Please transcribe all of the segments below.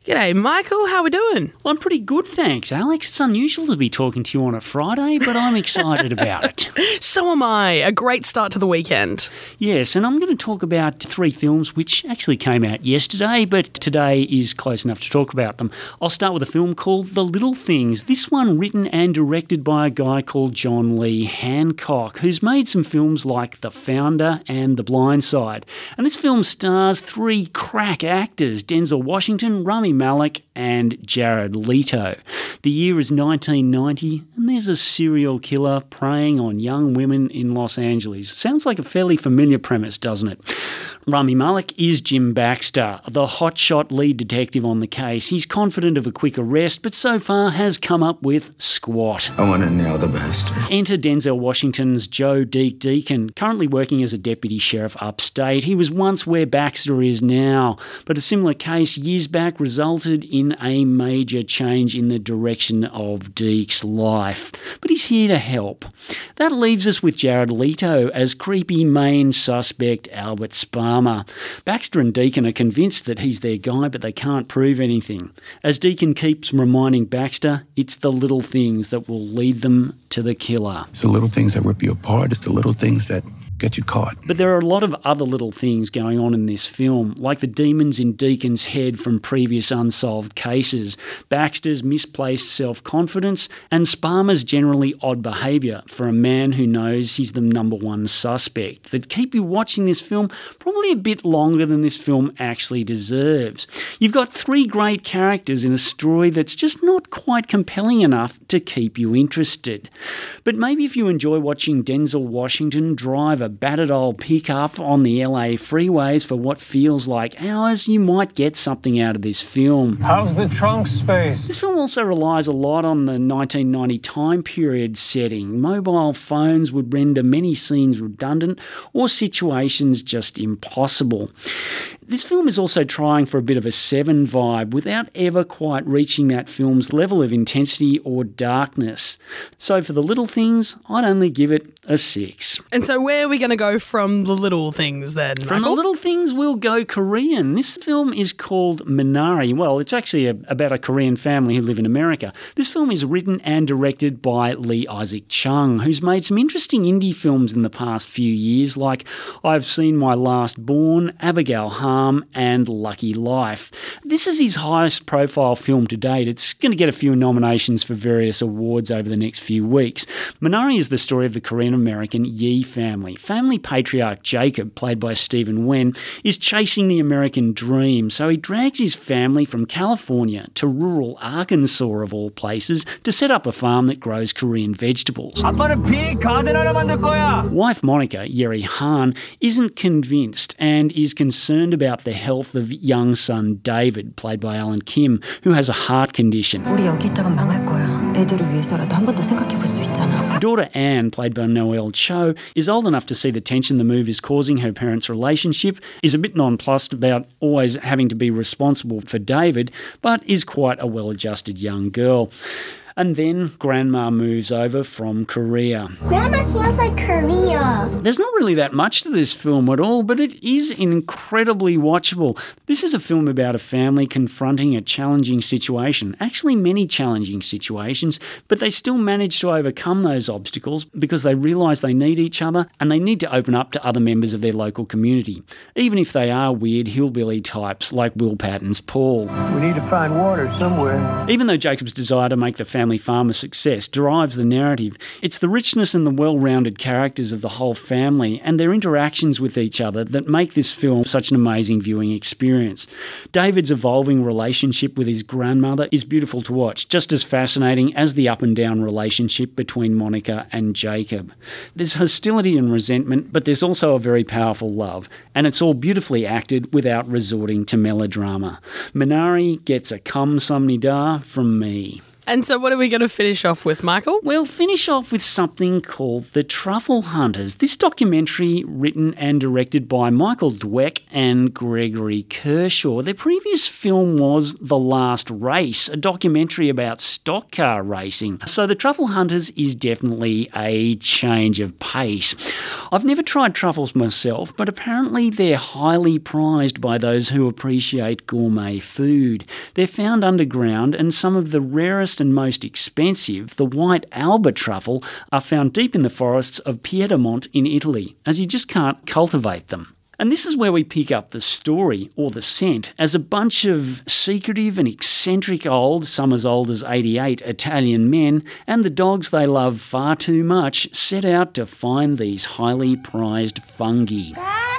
G'day, Michael. How we doing? I'm pretty good, thanks, Alex. It's unusual to be talking to you on a Friday, but I'm excited about it. So am I. A great start to the weekend. Yes, and I'm going to talk about 3 films which actually came out yesterday, but today is close enough to talk about them. I'll start with a film called The Little Things. This one written and directed by a guy called John Lee Hancock, who's made some films like The Founder and The Blind Side. And this film stars 3 crack actors, Denzel Washington, Rami Malek and Jared Leto. The year is 1990 and there's a serial killer preying on young women in Los Angeles. Sounds like a fairly familiar premise, doesn't it? Rami Malek is Jim Baxter, the hotshot lead detective on the case. He's confident of a quick arrest, but so far has come up with squat. I want to nail the bastard. Enter Denzel Washington's Joe Deke Deacon, currently working as a deputy sheriff upstate. He was once where Baxter is now, but a similar case years back resulted in a major change in the direction of Deke's life. But he's here to help. That leaves us with Jared Leto as creepy main suspect Albert Sparmer. Baxter and Deacon are convinced that he's their guy, but they can't prove anything. As Deacon keeps reminding Baxter, it's the little things that will lead them to the killer. It's the little things that rip you apart. It's the little things that get you caught. But there are a lot of other little things going on in this film, like the demons in Deacon's head from previous unsolved cases, Baxter's misplaced self-confidence, and Sparmer's generally odd behaviour for a man who knows he's the number one suspect, that keep you watching this film probably a bit longer than this film actually deserves. You've got 3 great characters in a story that's just not quite compelling enough to keep you interested. But maybe if you enjoy watching Denzel Washington drive a battered old pickup on the LA freeways for what feels like hours, you might get something out of this film. How's the trunk space? This film also relies a lot on the 1990 time period setting. Mobile phones would render many scenes redundant or situations just impossible. This film is also trying for a bit of a Seven vibe without ever quite reaching that film's level of intensity or darkness. So for The Little Things, I'd only give it a 6. And so where are we going to go from The Little Things then, Michael? From The Little Things, we'll go Korean. This film is called Minari. Well, it's actually about a Korean family who live in America. This film is written and directed by Lee Isaac Chung, who's made some interesting indie films in the past few years, like I've Seen My Last Born, Abigail Harm, and Lucky Life. This is his highest profile film to date. It's going to get a few nominations for various awards over the next few weeks. Minari is the story of the Korean-American Yi family. Family patriarch Jacob, played by Stephen Wen, is chasing the American dream, so he drags his family from California to rural Arkansas, of all places, to set up a farm that grows Korean vegetables. Wife Monica, Yeri Han, isn't convinced and is concerned about the health of young son David, played by Alan Kim, who has a heart condition. Daughter Anne, played by Noelle Cho, is old enough to see the tension the move is causing her parents' relationship, is a bit nonplussed about always having to be responsible for David, but is quite a well-adjusted young girl. And then Grandma moves over from Korea. Grandma smells like Korea. There's not really that much to this film at all, but it is incredibly watchable. This is a film about a family confronting a challenging situation, actually many challenging situations, but they still manage to overcome those obstacles because they realise they need each other and they need to open up to other members of their local community, even if they are weird hillbilly types like Will Patton's Paul. We need to find water somewhere. Even though Jacob's desire to make the family farm a success drives the narrative, it's the richness and the well-rounded characters of the whole family and their interactions with each other that make this film such an amazing viewing experience. David's evolving relationship with his grandmother is beautiful to watch, just as fascinating as the up and down relationship between Monica and Jacob. There's hostility and resentment, but there's also a very powerful love, and it's all beautifully acted without resorting to melodrama. Minari gets a kamsamnida from me. And so what are we going to finish off with, Michael? We'll finish off with something called The Truffle Hunters. This documentary, written and directed by Michael Dweck and Gregory Kershaw. Their previous film was The Last Race, a documentary about stock car racing. So The Truffle Hunters is definitely a change of pace. I've never tried truffles myself, but apparently they're highly prized by those who appreciate gourmet food. They're found underground, and some of the rarest and most expensive, the white Alba truffle, are found deep in the forests of Piedmont in Italy, as you just can't cultivate them. And this is where we pick up the story, or the scent, as a bunch of secretive and eccentric old, some as old as 88, Italian men and the dogs they love far too much set out to find these highly prized fungi.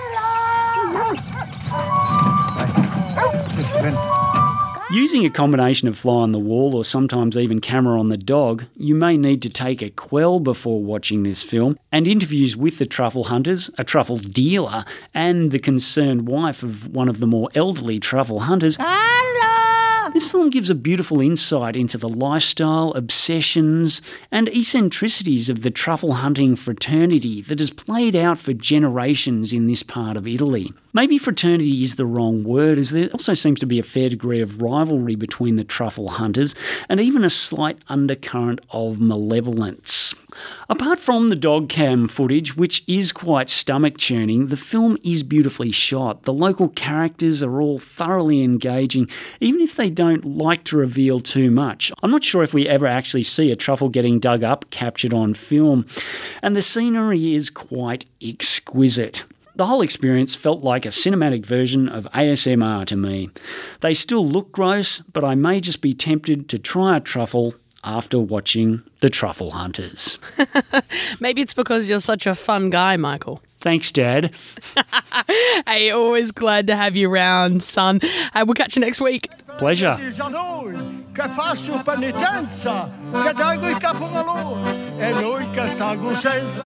Using a combination of fly on the wall or sometimes even camera on the dog, you may need to take a quell before watching this film, and interviews with the truffle hunters, a truffle dealer, and the concerned wife of one of the more elderly truffle hunters. This film gives a beautiful insight into the lifestyle, obsessions, and eccentricities of the truffle hunting fraternity that has played out for generations in this part of Italy. Maybe fraternity is the wrong word, as there also seems to be a fair degree of rivalry between the truffle hunters and even a slight undercurrent of malevolence. Apart from the dog cam footage, which is quite stomach-churning, the film is beautifully shot. The local characters are all thoroughly engaging, even if they don't like to reveal too much. I'm not sure if we ever actually see a truffle getting dug up captured on film. And the scenery is quite exquisite. The whole experience felt like a cinematic version of ASMR to me. They still look gross, but I may just be tempted to try a truffle after watching The Truffle Hunters. Maybe it's because you're such a fun guy, Michael. Thanks, Dad. Hey, always glad to have you round, son. We'll catch you next week. Pleasure. Che faccio penitenza, che tengo il capo valore e noi che sta